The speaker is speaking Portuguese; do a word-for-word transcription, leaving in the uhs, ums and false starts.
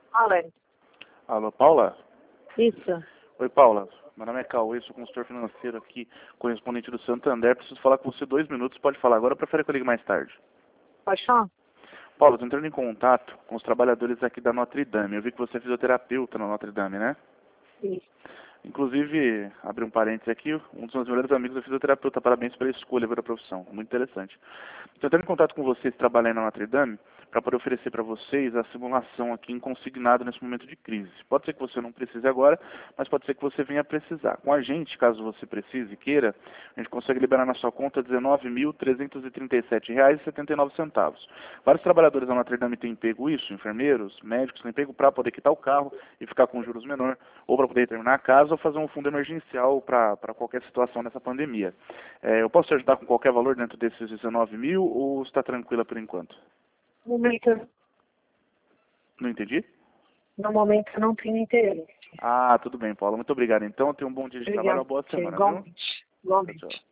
Alô. Alô, Paula? Isso. Oi, Paula. Meu nome é Cauê, sou consultor financeiro aqui, correspondente do Santander. Preciso falar com você dois minutos. Pode falar agora ou prefere que eu ligue mais tarde? Pode falar? Paula, estou entrando em contato com os trabalhadores aqui da Notre Dame. Eu vi que você é fisioterapeuta na Notre Dame, né? Isso. Inclusive, abri um parênteses aqui, um dos meus melhores amigos é fisioterapeuta. Parabéns pela escolha pela profissão. Muito interessante. Estou entrando em contato com vocês que trabalham aí na Notre Dame para poder oferecer para vocês a simulação aqui em consignado nesse momento de crise. Pode ser que você não precise agora, mas pode ser que você venha precisar. Com a gente, caso você precise e queira, a gente consegue liberar na sua conta dezenove mil trezentos e trinta e sete reais e setenta e nove centavos. Vários trabalhadores da Notre Dame têm pego isso, enfermeiros, médicos têm pego para poder quitar o carro e ficar com juros menor, ou para poder terminar a casa ou fazer um fundo emergencial para qualquer situação nessa pandemia. É, eu posso te ajudar com qualquer valor dentro desses dezenove mil ou está tranquila por enquanto? No momento, Não entendi? no momento eu não tenho interesse. Ah, tudo bem, Paula. Muito obrigado. Então, tenha um bom dia de trabalho e Obrigada. uma boa semana, viu? Igualmente. Tchau, Igualmente. tchau.